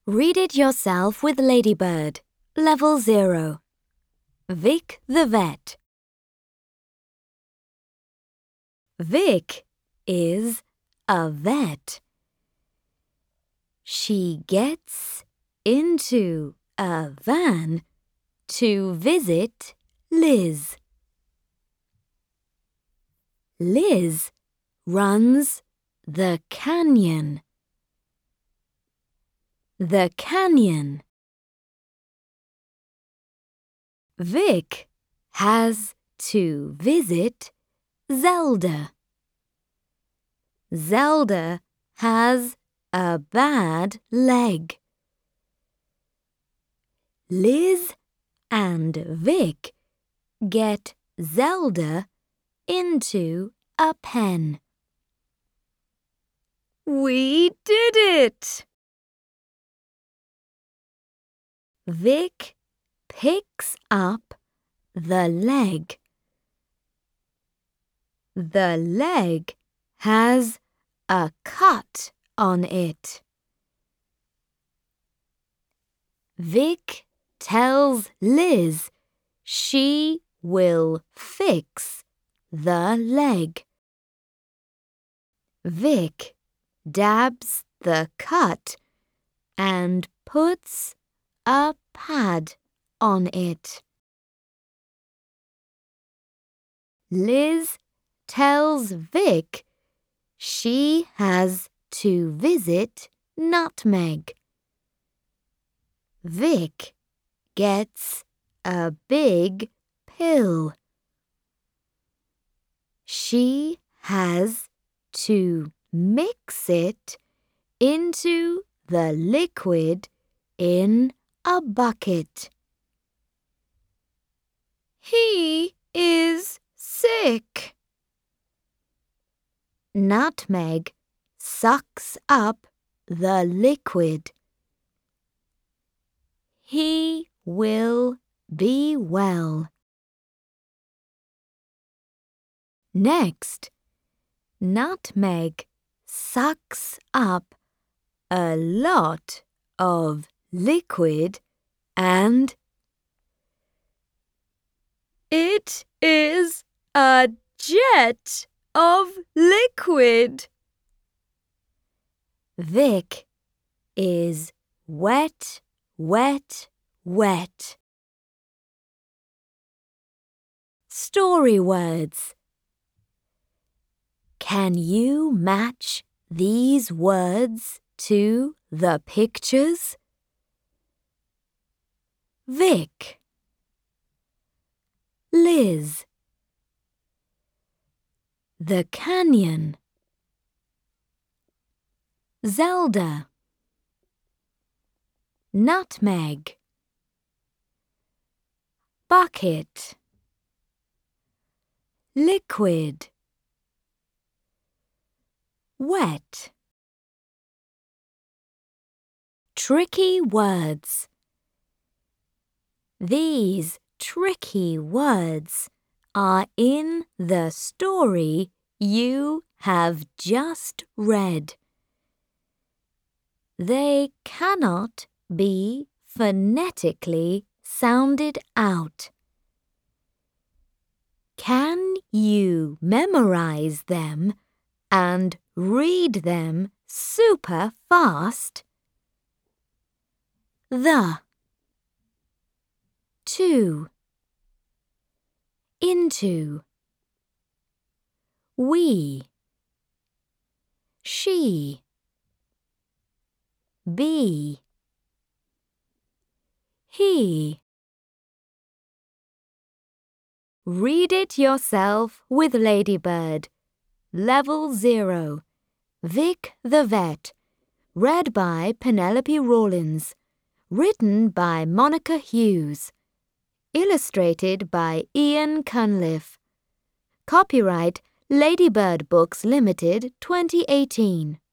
Read it yourself with Ladybird. Level 0. Vic the Vet. Vic is a vet. She gets into a van to visit Liz. Liz runs the canyon. The canyon. Vic has to visit Zelda. Zelda has a bad leg. Liz and Vic get Zelda into a pen. We did it! Vic picks up the leg. The leg has a cut on it. Vic tells Liz she will fix the leg. Vic dabs the cut and puts a pad on it. Liz tells Vic she has to visit Nutmeg. Vic gets a big pill. She has to mix it into the liquid in a bucket. He is sick. Nutmeg sucks up the liquid. He will be well. Next, Nutmeg sucks up a lot of liquid and it is a jet of liquid. Vic is wet, wet, wet. Story words. Can you match these words to the pictures? Vic, Liz, the canyon, Zelda, Nutmeg, bucket, liquid, wet. Tricky words. These tricky words are in the story you have just read. They cannot be phonetically sounded out. Can you memorize them and read them super fast? The, to, into, we, she, be, he. Read it yourself with Ladybird. Level 0. Vic the Vet. Read by Penelope Rawlins. Written by Monica Hughes. Illustrated by Ian Cunliffe. Copyright Ladybird Books Limited 2018.